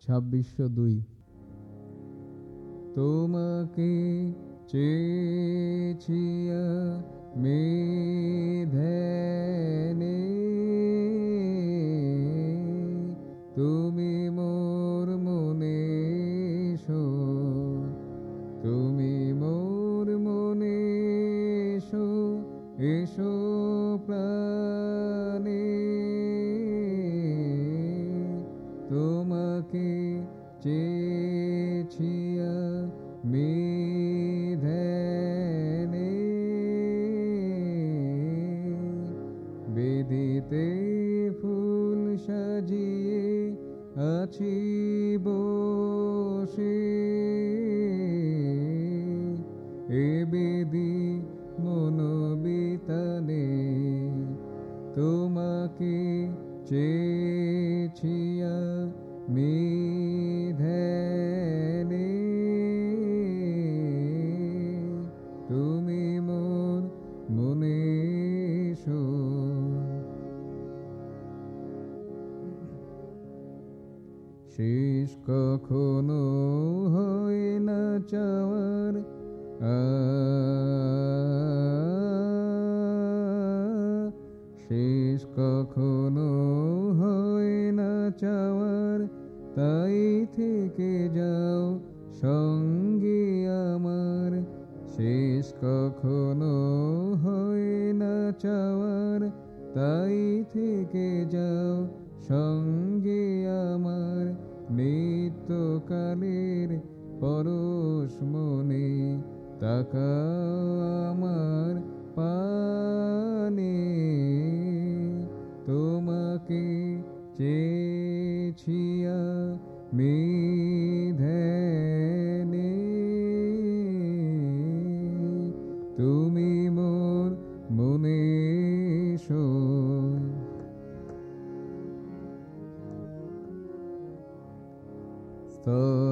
2602। তোমাকে চেয়েছি আমি ধ্যানে, তুমি মোর মনে এসো, তুমি মোর মনে এসো, এসো প্রাণে। তোমাকে চেয়েছি আমি ধ্যানে, বেদিতে ফুল সাজিয়ে আছি বসে, এ বেদি মনোবিতানে। তোমাকে চেয়েছি আমি ধ্যানে, তুমি মোর মনে এসো। শেষ কখনো হয় না চাওয়ার শেষ কখনো হয় না চাওয়ার, তাই থেকে যাও সঙ্গে আমার। শেষ কখনো হয় না চাওয়ার, তাই থেকে যাও সঙ্গে আমার। নিত্যকালের পরশ মনে তাকাও আমার পানে, তোমাকে চেয়েছি আমি ধ্যানে, তুমি মোর মনে এসো। স্তব্ধ